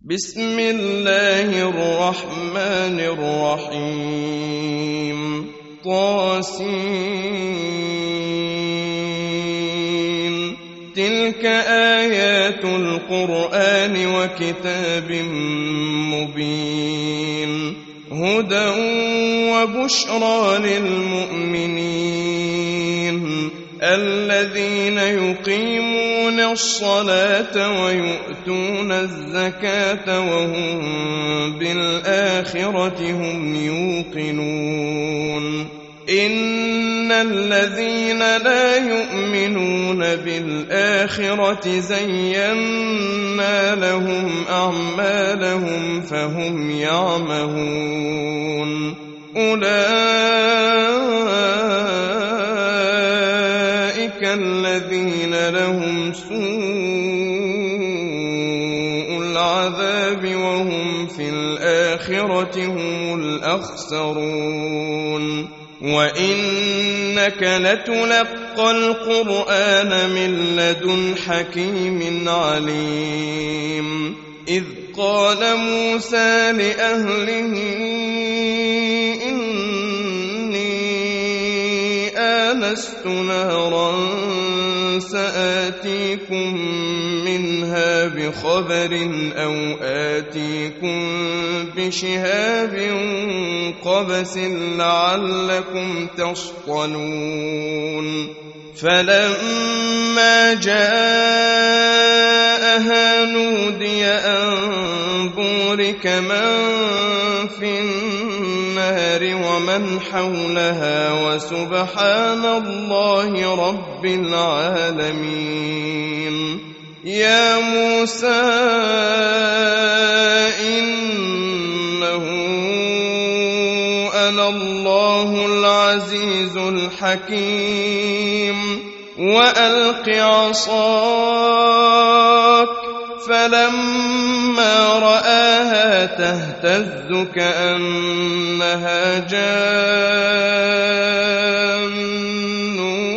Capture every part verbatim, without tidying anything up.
بسم الله الرحمن الرحيم طاسين تلك آيات القرآن وكتاب مبين هدى وبشرى للمؤمنين الذين يقيمون الصلاة ويؤتون الزكاة وهم بالآخرة هم يوقنون إن الذين لا يؤمنون بالآخرة زينا لهم أعمالهم فهم يعمهون أولئك الذين لهم سوء العذاب وهم في الآخرة هم الأخسرون وإنك لتلقى القرآن من لدن حكيم عليم إذ قال موسى لأهله إني آنست نارا سآتيكم منها بخبر أو آتيكم بشهاب قبس لعلكم تصطلون فلما جاءها نودي أن بورك من في النار ومن حولها وسبحان الله رب العالمين يا موسى إنه أنا الله العزيز الحكيم وألق عصاك فلما رآها تهتز كأنها جان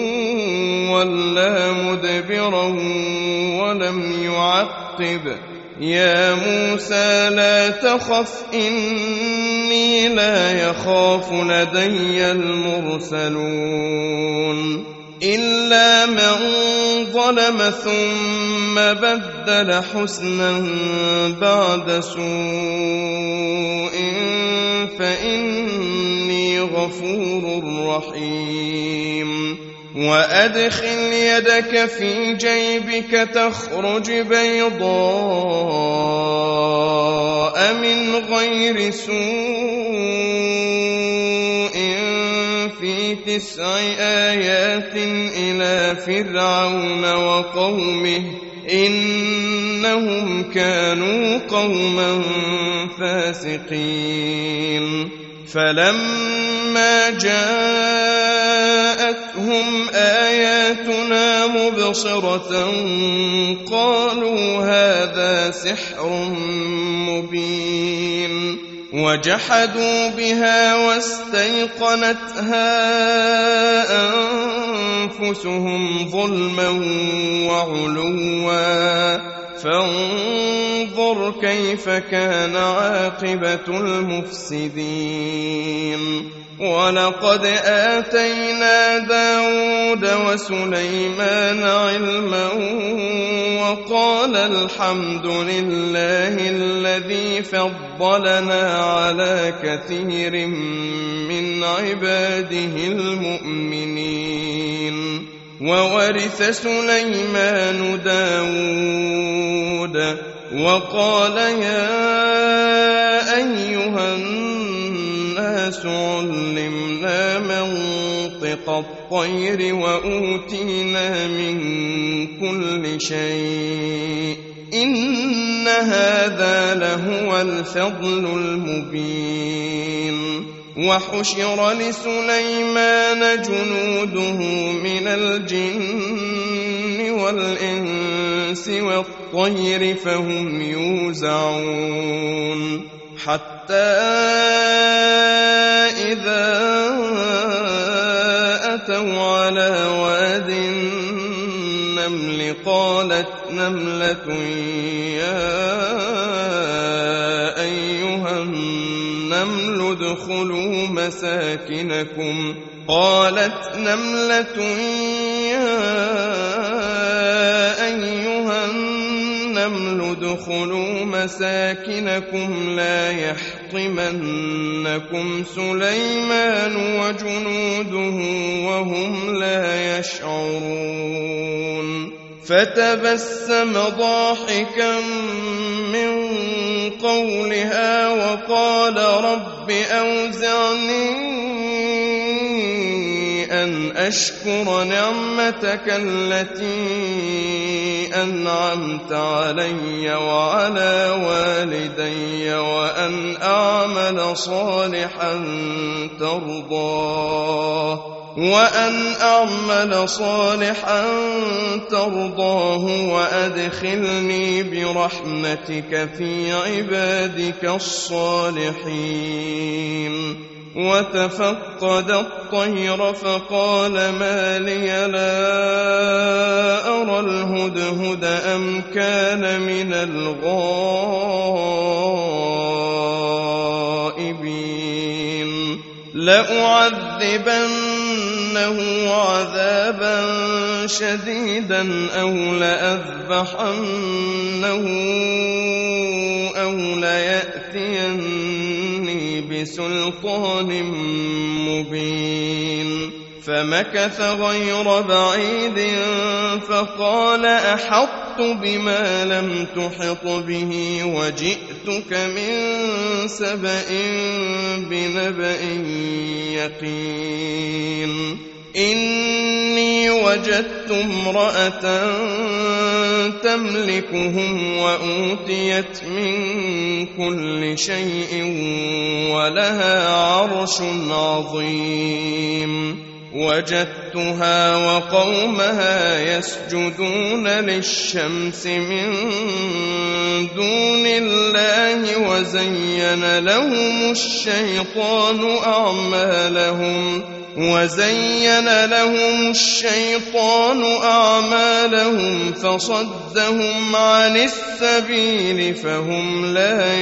ولا مدبرا ولم يعقب يا موسى لا تخف إني لا يخاف لدي المرسلون إلا من ظلم ثم بدل حسنا بعد سوء فإني غفور رحيم وأدخل يدك في جيبك تخرج بيضاء من غير سوء في تسع آيات إلى فرعون وقومه إنهم كانوا قوما فاسقين فلما جاءتهم آياتنا مبصرة قالوا هذا سحر مبين وجحدوا بها واستيقنتها أنفسهم ظلما وعلوا فانظر كيف كان عاقبة المفسدين ولقد آتينا داود وسليمان علما وقال الحمد لله الذي فضلنا على كثير من عباده المؤمنين وورث سليمان داود وقال يا أيها الناس علمنا منطق الطير وأوتينا من كل شيء إن هذا لهو الفضل المبين وحشر لسليمان جنوده من الجن والإنس والطير فهم يوزعون حتى إذا أتوا على واد النمل قالت نملة يا ادخلوا مساكنكم قالت نملة يا أيها النمل ادخلوا مساكنكم لا يحطمنكم سليمان وجنوده وهم لا يشعرون فتبسم ضاحكا من قولها وقال رب أوزعني أن أشكر نعمتك التي أنعمت علي وعلى والدي وأن أعمل صالحا ترضاه وأن أعمل صالحا ترضاه وأدخلني برحمتك في عبادك الصالحين وتفقد الطير فقال ما لي لا أرى الهدهد أم كان من الغائبين لأعذبنه عذابا شديدا أو لأذبحنه أو ليأتيني بسلطان مبين فمكث غير بعيد فقال أحطت بما لم تحط به وجئتك من سبأ بنبأ يقين إني وجدت امرأة تملكهم وأوتيت من كل شيء ولها عرش عظيم وجدتها وقومها يسجدون للشمس من دون الله وزين لهم الشيطان أعمالهم وزين لهم الشيطان أعمالهم فصدهم عن السبيل فهم لا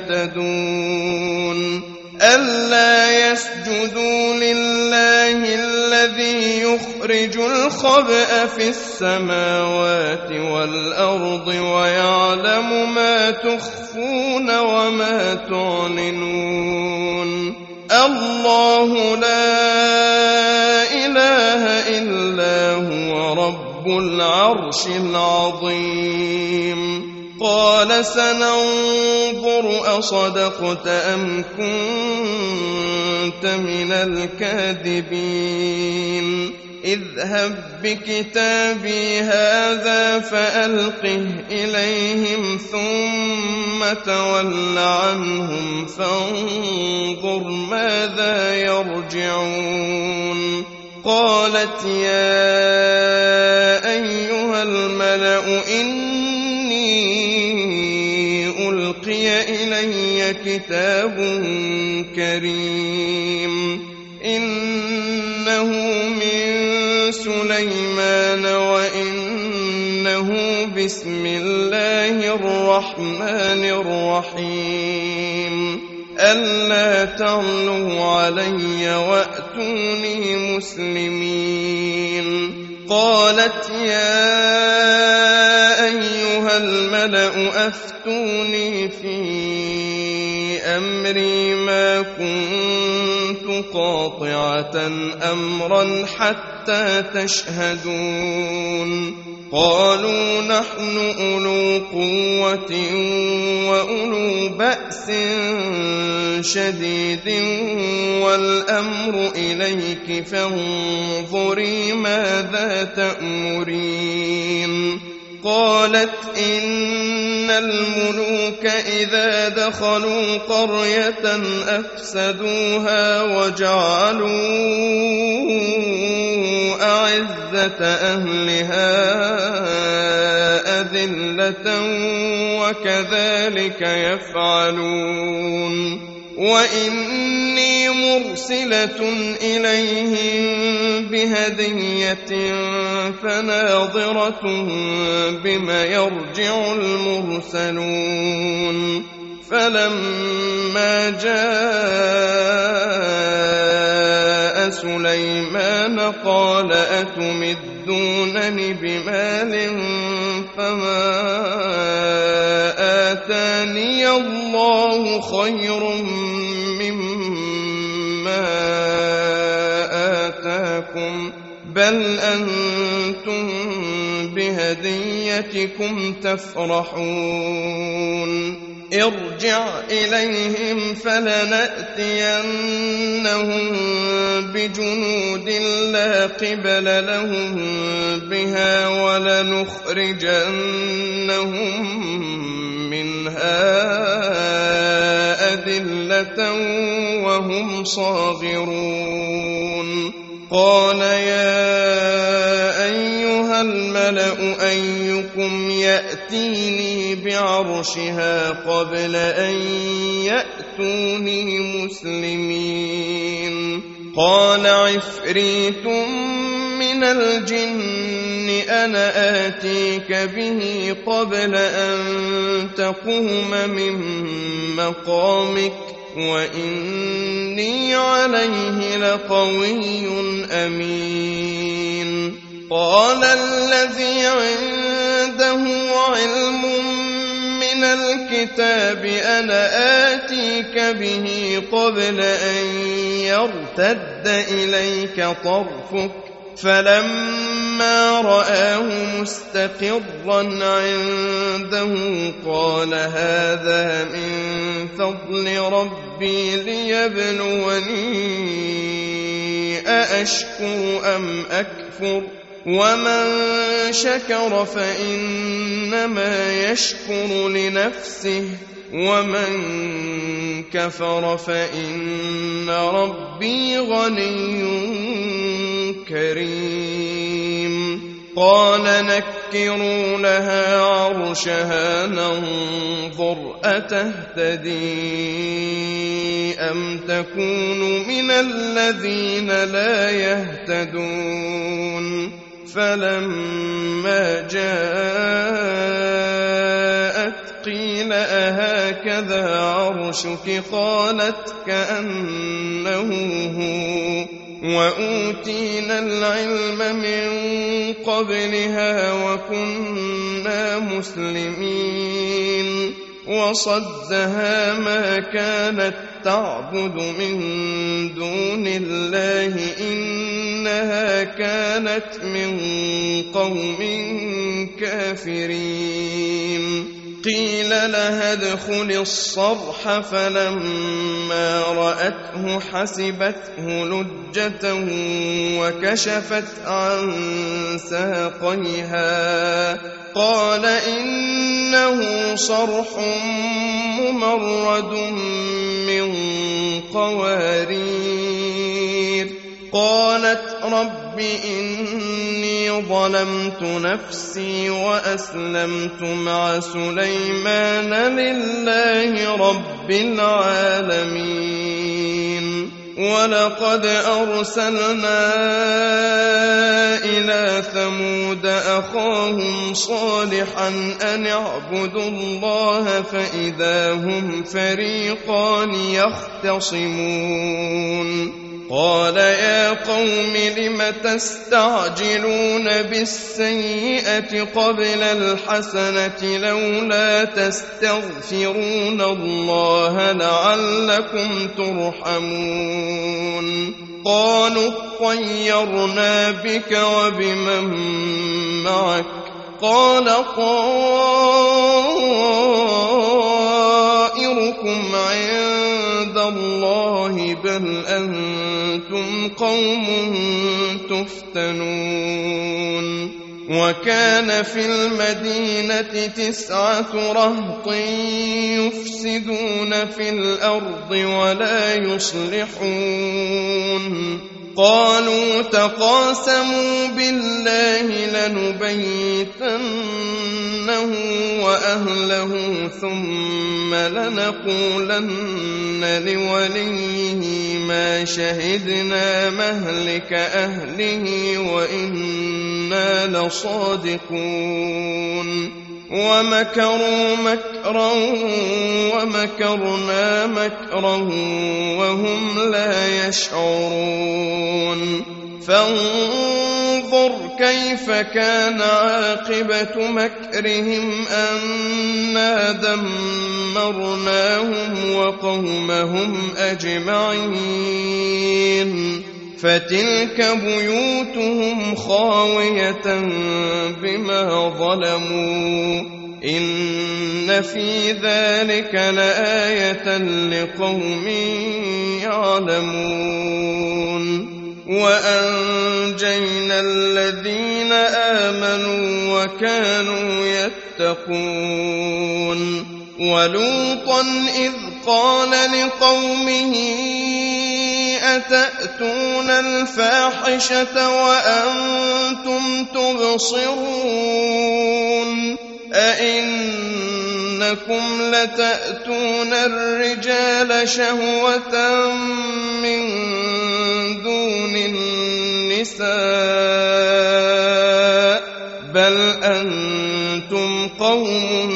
يهتدون ألا يسجدوا لله الذي يخرج الخبأ في السماوات والأرض ويعلم ما تخفون وما تعلنون الله لا إله إلا هو رب العرش العظيم قال سننظر أصدقت أم كنت من الكاذبين اذهب بكتابي هذا فألقه إليهم ثم تول عنهم فانظر ماذا يرجعون قالت يا أيها الملأ إني ألقي إلي كتاب كريم إنه من سليمان وإنه بسم الله الرحمن الرحيم ألا تعلوا علي وأتوني مسلمين قالت يا أيها الملأ أفتوني في أمري ما كنت قاطعة أمرا حتى تشهدون قالوا نحن أولو قوة وأولو بأس شديد والأمر إليك فانظري ماذا تأمرين قالت إن الملوك إذا دخلوا قرية أفسدوها وجعلوا أعزة أهلها أذلة وكذلك يفعلون وإني مرسلة إليهم بهدية فناظرة بما يرجع المرسلون فلما جاء سليمان قال أتمدونني بمال فما آتاني الله خير مما آتاكم بل أنتم بهديتكم تفرحون ارجع إليهم فلنأتينهم بجنود لا قبل لهم بها ولنخرجنهم منها أذلة وهم صاغرون قال يا أيها الملأ أيكم يأتيني بعرشها قبل أن يأتوني مسلمين قال عفريت من الجن أنا آتيك به قبل أن تقوم من مقامك وإني عليه لقوي أمين قال الذي عنده علم من الكتاب أنا آتيك به قبل أن يرتد إليك طرفك فلما رآه مستقرا عنده قال هذا من فضل ربي ليبلوني أأشكر أم أكفر ومن شكر فإنما يشكر لنفسه ومن كفر فإن ربي غني كريم قال نكروا لها عرشها ننظر أتهتدي أم تكون من الذين لا يهتدون فلما جاءت قيل أهكذا عرشك قالت كأنه هو وأوتينا العلم من قبلها وكنا مسلمين وصدها ما كانت تعبد من دون الله إنها كانت من قوم كافرين قيل لها ادخل الصرح فلما رأته حسبته لجة وكشفت عن ساقيها قال إنه صرح ممرد من قوارير قالت رب إني ظلمت نفسي وأسلمت مع سليمان لله رب العالمين ولقد أرسلنا إلى ثمود أخاهم صالحا أن اعبدوا الله فإذا هم فريقان يختصمون قال يا قوم لم تستعجلون بالسيئة قبل الحسنة لولا تستغفرون الله لعلكم ترحمون قالوا اطيرنا بك وبمن معك قال طائركم عند الله بل أنتم قوم تفتنون وكان في المدينة تسعة رهط يفسدون في الأرض ولا يصلحون قالوا تقاسموا بالله لنبيتنه وأهله ثم لنقولن لوليه ما شهدنا مهلك أهله وإنا لصادقون ومكروا مكرا ومكرنا مكرا وهم لا يشعرون فانظر كيف كان عاقبة مكرهم أنا دمرناهم وقومهم أجمعين فتلك بيوتهم خاوية بما ظلموا إن في ذلك لآية لقوم يعلمون وأنجينا الذين آمنوا وكانوا يتقون ولوطا إذ قال لقومه أتأتون الفاحشة وأنتم تبصرون أئنكم لتأتون الرجال شهوة من دون النساء بل أنتم قوم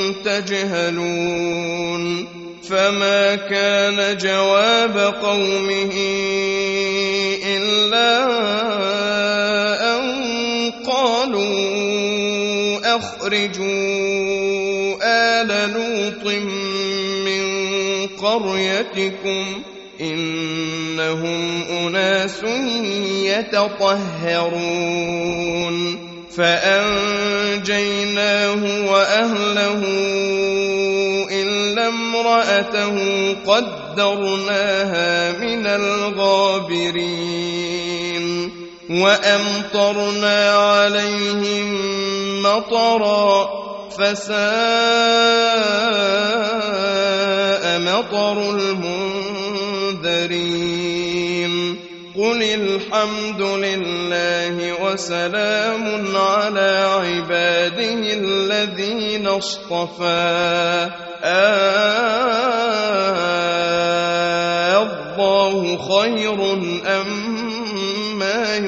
تجهلون فما كان جواب قومه إلا أن قالوا أخرجوا آل لوط من قريتكم إنهم أناس يتطهرون فأنجيناه وأهله إلا امرأته قدرناها من الغابرين وأمطرنا عليهم مطرا فساء مطر المنذرين قل الحمد لله وسلام على عباده الذين اصطفى الله خير أما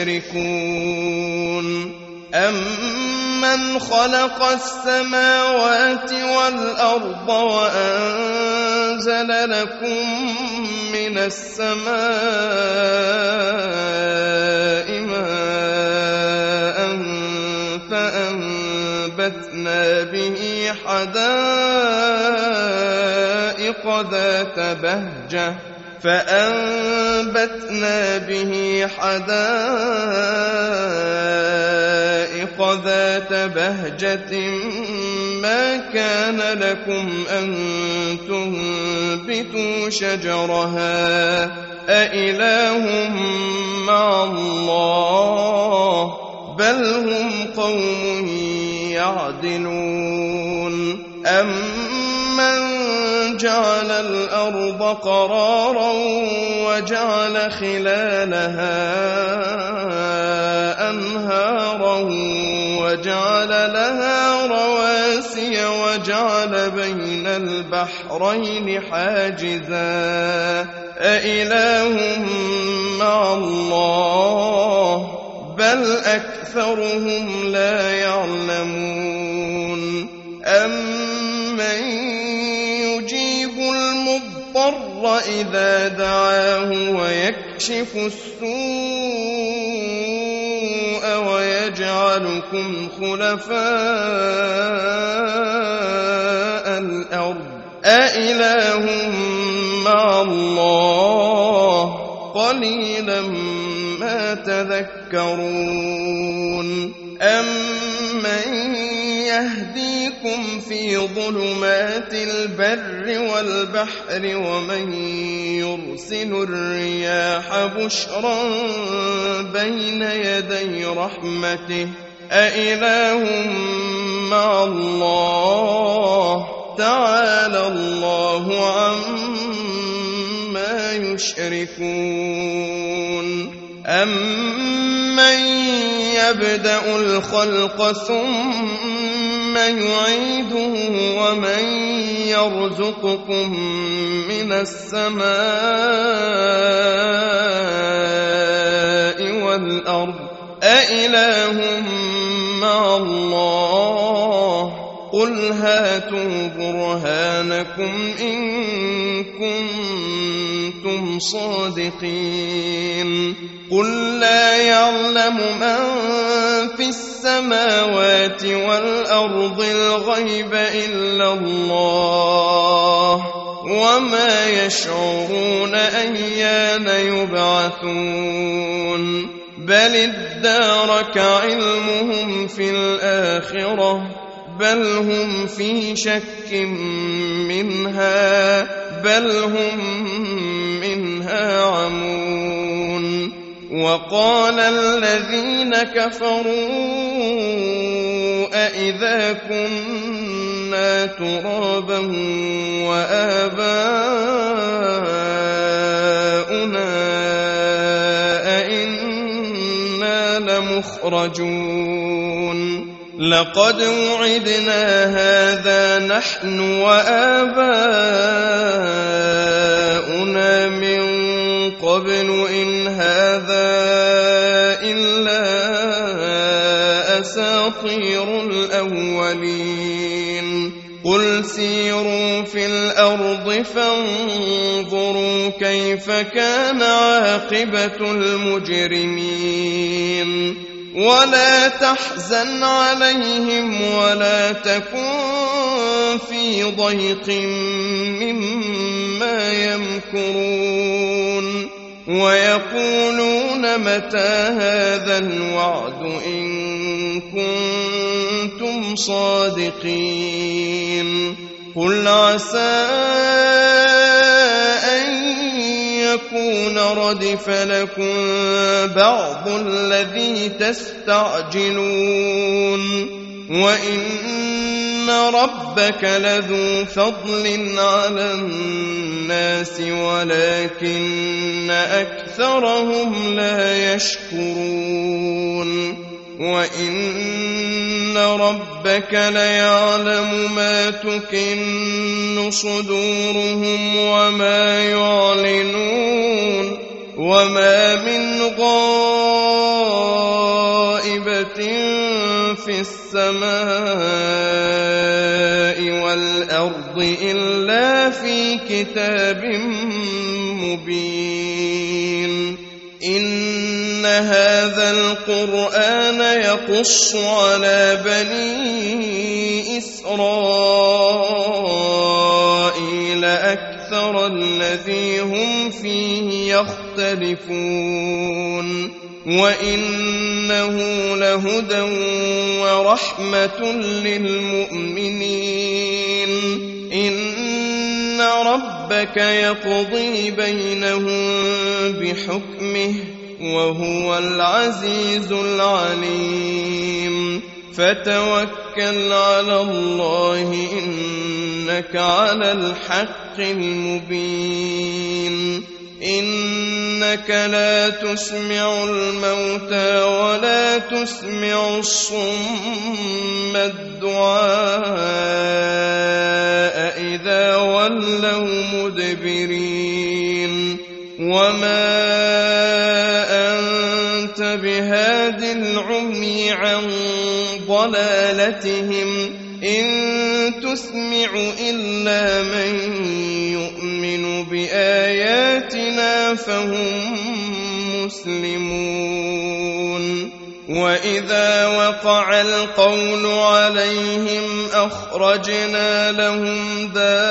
يشركون أمن خلق السماوات والأرض وأنزل لكم من السماء ماء فأنبتنا به حدائق ذات بهجة فأنبتنا به حدائق ذات بهجة ما كان لكم أن تنبتوا شجرها أإله مع الله بل هم قوم يعدلون أمن جعل الأرض قرارا وجعل خلالها أنهارا وجعل لها رواسي وجعل بين البحرين حاجزا أإله مع الله بل أكثرهم لا يعلمون أمن يجيب المضطر إذا دعاه ويكشف السوء ويجعلكم خلفاء الأرض أإله مع الله قليلا ما تذكرون أمن يهديكم في ظلمات البر والبحر ومن يرسل الرياح بشرا بين يدي رحمته أإله مع الله تعالى الله عما يشركون أمن يبدأ الخلق ثم يعيده ومن يرزقكم من السماء والأرض أإله مع الله قل هاتوا برهانكم إن كنتم صادقين قل لا يعلم من في السماوات والأرض الغيب إلا الله وما يشعرون أيان يبعثون بل ادارك علمهم في الآخرة بل هم في شك منها بل هم منها عمون وقال الذين كفروا أإذا كنا ترابا وآباؤنا أئنا لمخرجون لقد وعدنا هذا نحن وآباؤنا من قبل إن هذا إلا أساطير الأولين قل سيروا في الأرض فانظروا كيف كان عاقبة المجرمين ولا تحزن عليهم ولا تكن في ضيق مما يمكرون ويقولون متى هذا الوعد إن كنتم صادقين قل عسى أن يكون ردف لكم بعض الذي تستعجلون وإن ربك لذو فضل على الناس ولكن أكثرهم لا يشكرون وإن ربك ليعلم ما تكن صدورهم وما يعلنون وما من غائبة في السماء والأرض إلا في كتاب مبين إن هذا القرآن يقص على بني إسرائيل أكثر الذي هم فيه يختلفون وإنه لهدى ورحمة للمؤمنين إن ربك يقضي بينهم بحكمه وهو العزيز العليم فتوكل على الله إنك على الحق المبين إنك لا تسمع الموتى ولا تسمع الصم الدعاء إذا ولوا مدبرين وما أنت بهاد العمي عن ضلالتهم إن تسمع إلا من يؤمن بآياتنا فهم مسلمون وإذا وقع القول عليهم أخرجنا لهم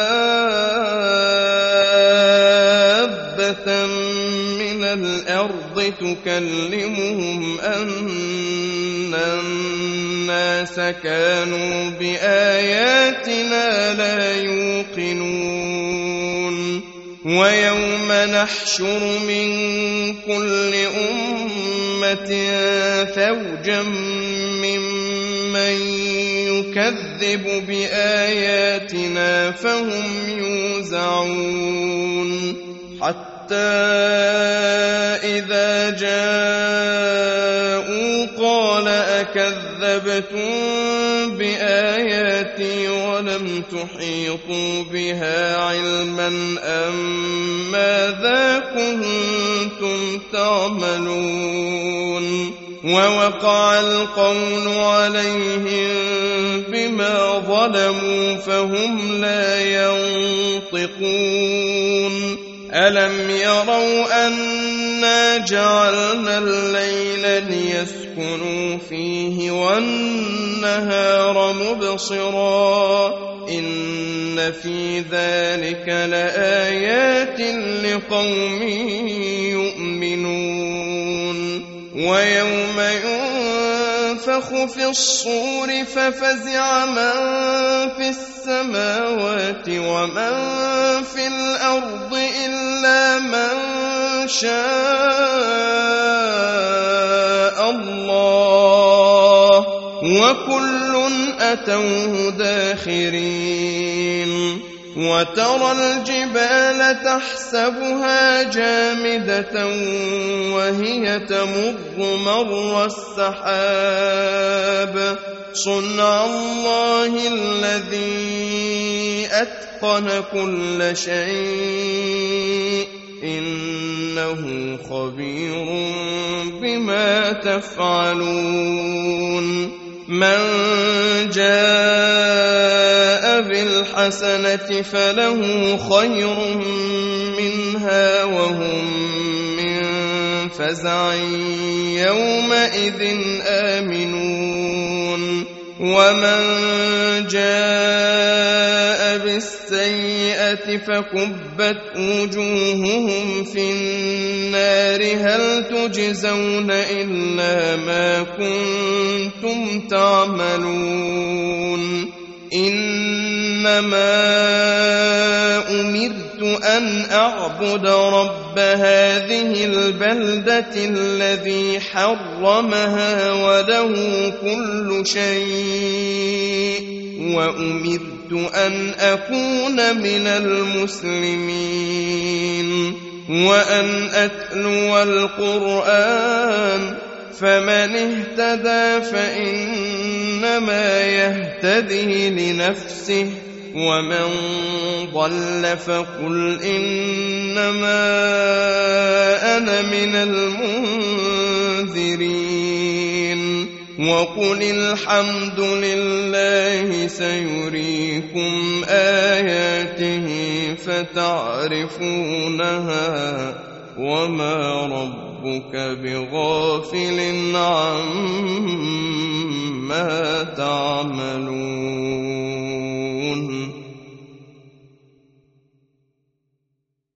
دابة من الأرض تكلمهم أن الناس كانوا بآياتنا لا يوقنون ويوم نحشر من كل أمة فوجا ممن يكذب بآياتنا فهم يوزعون حتى إذا جاءوا قال أكذبتم بآياتي ولم تحيطوا بها علما أم ماذا كنتم تعملون ووقع القول عليهم بما ظلموا فهم لا ينطقون ألم يروا أنا جعلنا الليل ليسكنوا فيه والنهار مبصرا إن في ذلك لآيات لقوم يؤمنون ويوم ينفخ في الصور ففزع من في السماوات ومن في الأرض إلا من شاء الله وكل أتوه داخرين وترى الجبال تحسبها جامدة وهي تمر مر السحاب صنع الله الذي أتقن كل شيء إنه خبير بما تفعلون من جاء بالحسنة فله خير منها وهم من فزع يومئذ آمنون ومن جاء بالسيئة فكبت وجوههم في النار هل تجزون إلا ما كنتم تعملون إنما أمرت أن أعبد رب هذه البلدة الذي حرمها وله كل شيء وأمرت أن أكون من المسلمين وأن أتلو القرآن فمن اهتدى فإنما يهتدي لنفسه ومن ضل فقل إنما أنا من المنذرين وقل الحمد لله سيريكم آياته فتعرفونها وما ربك بغافل عما تعملون